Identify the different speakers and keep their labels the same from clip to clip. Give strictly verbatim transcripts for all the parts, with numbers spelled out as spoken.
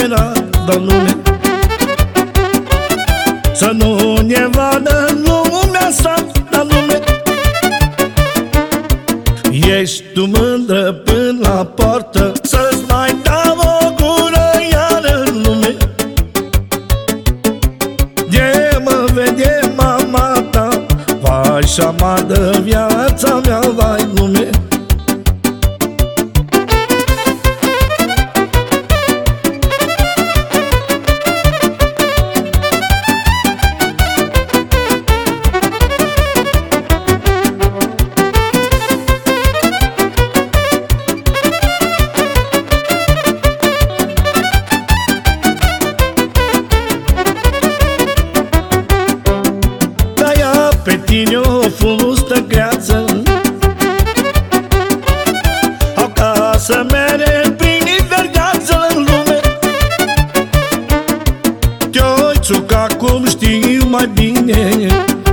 Speaker 1: de lume, să nu ne vadă lumea asta de lume. Ești tu mândră până la poartă, să-ți mai dau o gură iar în lume. De mă vede mama ta, vai și amadă viața mea, vai lume. Pe tine o fustă greață, o casă mere prin verdeață în lume. Te-oi țuca cum știu mai bine,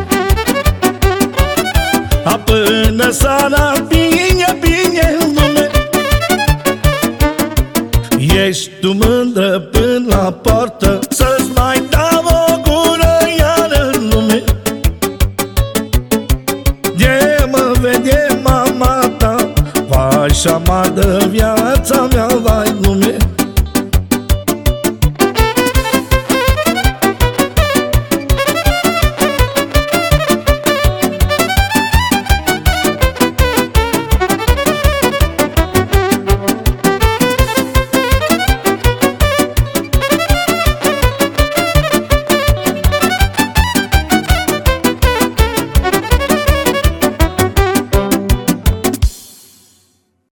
Speaker 1: a până seara bine, bine în lume. Ești tu mândră până la poartă, să-ți mai dau o gură iar în lume. De mă vede mama ta, vai și amadă viața mea,